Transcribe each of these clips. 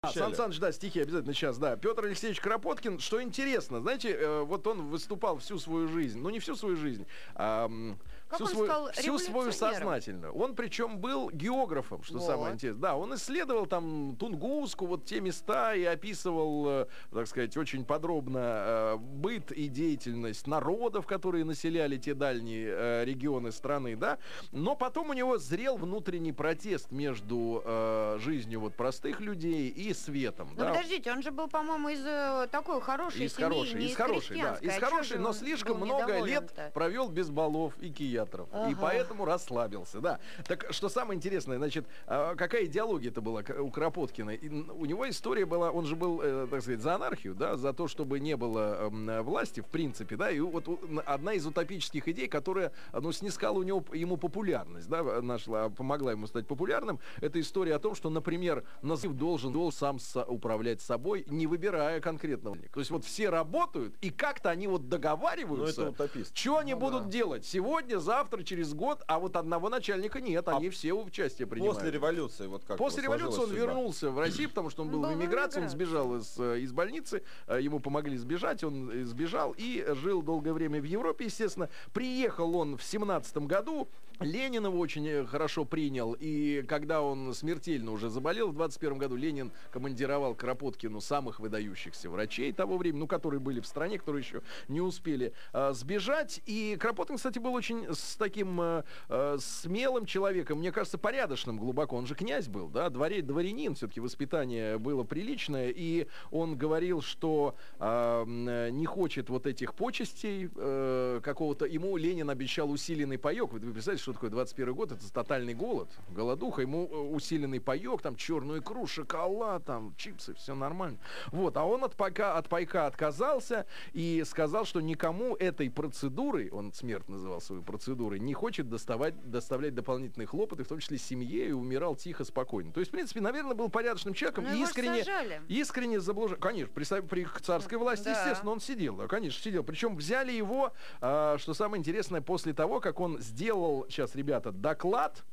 Сан Саныч, да, стихи обязательно сейчас, да. Петр Алексеевич Кропоткин, что интересно, знаете, вот он выступал всю свою жизнь, ну не всю свою жизнь, а всю свою сознательную. Он причем был географом, что самое интересное. Да, он исследовал там Тунгуску, вот те места и описывал, так сказать, очень подробно быт и деятельность народов, которые населяли те дальние регионы страны, да. Но потом у него зрел внутренний протест между жизнью вот простых людей и светом. Ну, да? Подождите, он же был, по-моему, из такой хорошей семьи, не из христианской. Из хорошей, но слишком много лет провел без балов и киятров. И поэтому расслабился, да. Так, что самое интересное, значит, какая идеология-то была у Кропоткина? У него история была, он же был, так сказать, за анархию, да, за то, чтобы не было власти, в принципе, да, и вот одна из утопических идей, которая, ну, снискала ему популярность, да, помогла ему стать популярным, это история о том, что, например, Назаров должен сам управлять собой, не выбирая конкретного. То есть вот все работают, и как-то они вот договариваются, что они будут делать сегодня, завтра, через год, а вот одного начальника нет, они все участие принимают. После революции, вот как после революции он вернулся в Россию, потому что он был в эмиграции, он сбежал из больницы, ему помогли сбежать, он сбежал и жил долгое время в Европе, естественно. Приехал он в 17-м году, Ленин его очень хорошо принял, и когда он смертельно уже заболел в 21-м году, Ленин командировал к Кропоткину самых выдающихся врачей того времени, ну, которые были в стране, которые еще не успели сбежать. И Кропоткин, кстати, был очень с таким смелым человеком, мне кажется, порядочным глубоко. Он же князь был, да, дворянин, все-таки воспитание было приличное, и он говорил, что не хочет вот этих почестей какого-то. Ему Ленин обещал усиленный паёк. Вы представляете, что такое 21 год? Это тотальный голод, голодуха. Ему усиленный паёк, там черную икру, шоколад, там чипсы, все нормально. Вот, а он от пайка отказался и сказал, что никому этой процедурой, он смерть называл свою процедурой, не хочет доставлять дополнительные хлопоты, в том числе семье, и умирал тихо, спокойно. То есть, в принципе, наверное, был порядочным человеком, искренне заблужден. Конечно, при царской власти, естественно, он сидел, да, конечно, сидел. Причем взяли его, что самое интересное, после того, как он сделал, сейчас, ребята, доклад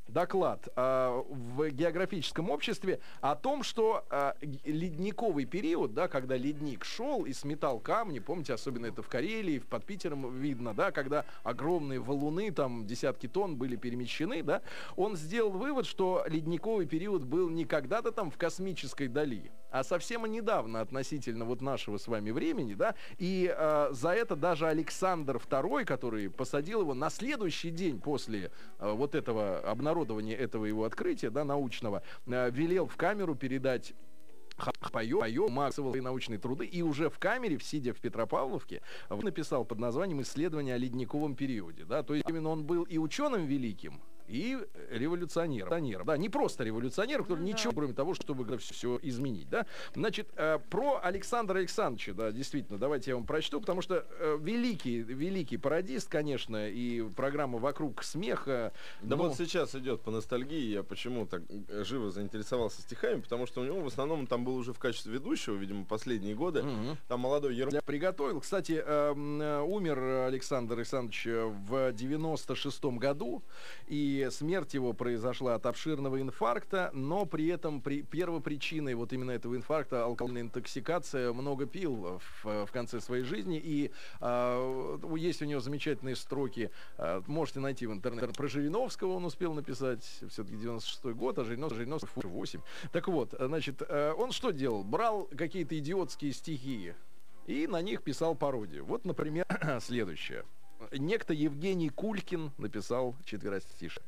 в географическом обществе о том, что ледниковый период, да, когда ледник шел и сметал камни, помните, особенно это в Карелии, под Питером видно, да, когда огромные валуны, там десятки тонн были перемещены, да, он сделал вывод, что ледниковый период был не когда-то там в космической дали, а совсем недавно относительно вот нашего с вами времени, да, и за это даже Александр II, который посадил его на следующий день после вот этого обнародования этого его открытия, да, научного, велел в камеру передать Марксовал и научные труды, и уже в камере, сидя в Петропавловке, написал под названием «Исследование о ледниковом периоде». Да? То есть именно он был и ученым великим, и революционером. Да, не просто революционер, который ничего, кроме того, чтобы все изменить. Да? Значит, про Александра Александровича, да, действительно, давайте я вам прочту, потому что великий пародист, конечно, и программа «Вокруг смеха». Да, вот сейчас идет по ностальгии, я почему так живо заинтересовался стихами, потому что у него в основном там был уже в качестве ведущего, видимо, последние годы. Там молодой Я приготовил. Кстати, умер Александр Александрович в 96-м году, и смерть его произошла от обширного инфаркта, но при этом первопричиной вот именно этого инфаркта алкогольная интоксикация, много пил в конце своей жизни, и есть у него замечательные строки, можете найти в интернете, про Жириновского он успел написать, все-таки 96-й год, а Жириновский 8. Так вот, значит, он что делал? Брал какие-то идиотские стихи и на них писал пародию. Вот, например, следующее. Некто Евгений Кулькин написал четверостишие.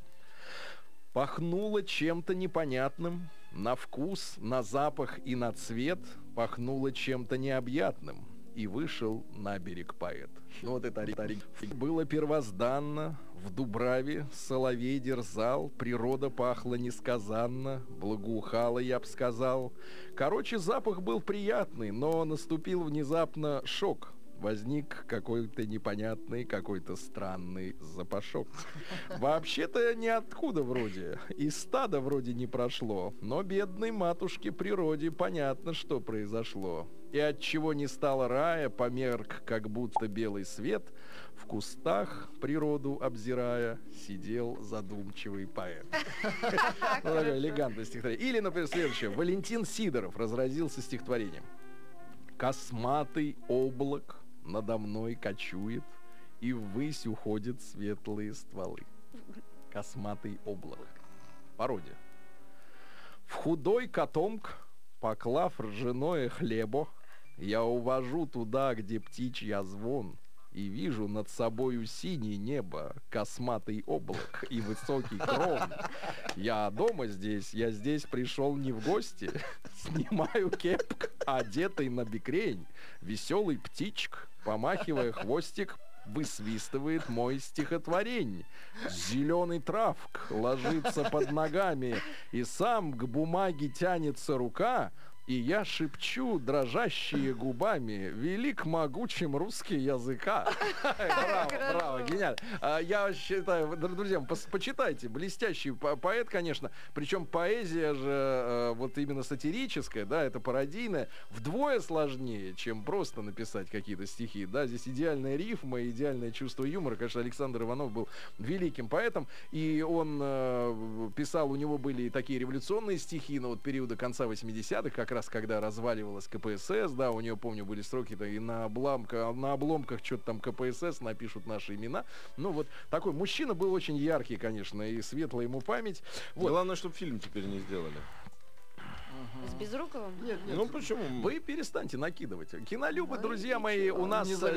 Пахнуло чем-то непонятным, на вкус, на запах и на цвет, пахнуло чем-то необъятным, и вышел на берег поэт. Ну вот это было первозданно, в Дубраве соловей дерзал, природа пахла несказанно, благоухала, я б сказал. Короче, запах был приятный, но наступил внезапно шок. возник какой-то непонятный, какой-то странный запашок. Вообще-то ниоткуда вроде, из стада вроде не прошло, но бедной матушке природе понятно, что произошло. И от чего не стало рая, померк, как будто белый свет, в кустах, природу обзирая, сидел задумчивый поэт. Такое элегантное стихотворение. Или, например, следующее. Валентин Сидоров разразился стихотворением. «Косматый облак надо мной кочует, и ввысь уходят светлые стволы». Косматый облак. Пародия. В худой котомк, поклав ржаное хлебо, я увожу туда, где птичья звон, и вижу над собою синее небо, косматый облак и высокий крон. Я дома здесь, я здесь пришел не в гости. Снимаю кепку, одетый на бикрень. Веселый птичек, помахивая хвостик, высвистывает мой стихотворень. Зеленый травк ложится под ногами, и сам к бумаге тянется рука, и я шепчу дрожащие губами: велик могучим русский языка. Браво, гениально. Я считаю, друзья, почитайте, блестящий поэт, конечно. Причем поэзия же вот именно сатирическая, да, это пародийная, вдвое сложнее, чем просто написать какие-то стихи. Да, здесь идеальная рифма, идеальное чувство юмора. Конечно, Александр Иванов был великим поэтом, и он писал, у него были такие революционные стихи, но вот периода конца 80-х, как раз когда разваливалась КПСС, да, у нее, помню, были строки-то и на обломках что-то там КПСС напишут наши имена. Ну, вот такой мужчина был очень яркий, конечно, и светлая ему память. Вот. Главное, чтобы фильм теперь не сделали. С Безруковым? Нет. Ну почему? Вы перестаньте накидывать. Кинолюбы, друзья мои, у нас